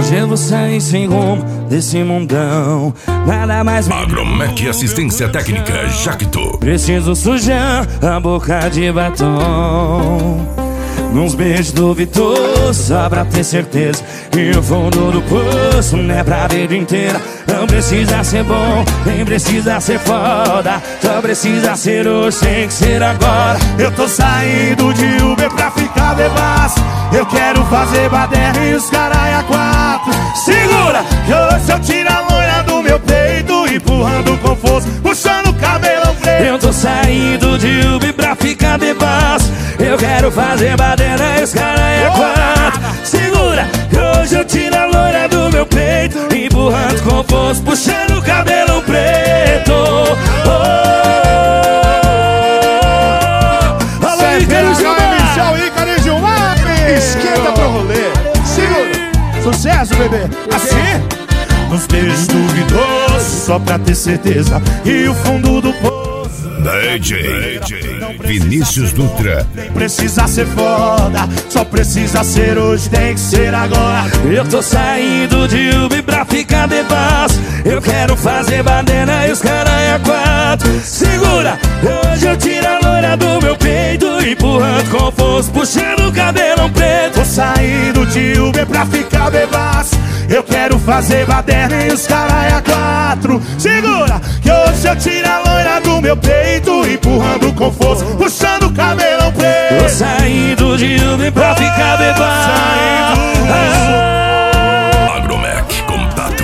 Hoje eu vou sair sem rumo desse mundão. Nada mais. Agromec Assistência Técnica Jacto. Preciso sujar a boca de batom, nos beijos duvidosos, só pra ter certeza. E o fundo do poço não é pra vida inteira. Não precisa ser bom, nem precisa ser foda. Só precisa ser hoje, tem que ser agora. Eu tô saindo de Uber pra ficar bebaço. Eu quero fazer baderna e os caralho a quatro. Segura, que hoje eu tiro a loira do meu peito, empurrando com força, puxando o cabelão preto. Eu tô saindo de Uber pra ficar bebaço. Eu quero fazer baderna e os caralho a quatro. Segura, que hoje eu tiro a loira do meu peito, empurrando com força, puxando o cabelo preto. Alô, Ícaro Gilmar! Esquenta pro rolê. Segura. Sucesso, bebê. Assim? Nos beijos duvidosos, só pra ter certeza. E o fundo do poço. DJ Vinícius Dutra. Nem precisa ser foda, só precisa ser hoje, tem que ser agora. Eu tô saindo de Uber pra ficar bebaço. Eu quero fazer baderna e os caralho a quatro. Segura, hoje eu tiro a loira do meu peito, empurrando com força, puxando o cabelo preto. Tô saindo de Uber pra ficar bebaço. Eu quero fazer baderna e os caralho a quatro. Segura, que hoje eu tiro a loira do meu peito, empurrando com força, puxando o cabelão preto. Tô saindo de Uber pra ficar bebaço. Agromec, contato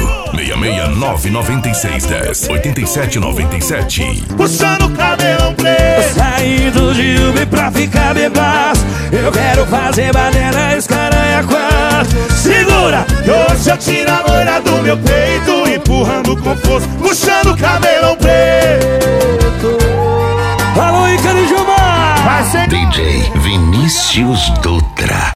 669-9610-8797. Puxando o cabelão Tô preto. saindo de Uber pra ficar bebaço. Eu quero fazer baderna e os caralho a quatro. Segura, que hoje eu tiro a loira do meu peito, empurrando com força, puxando o cabelão preto. Alô, Ícaro Gilmar! DJ Vinícius Dutra.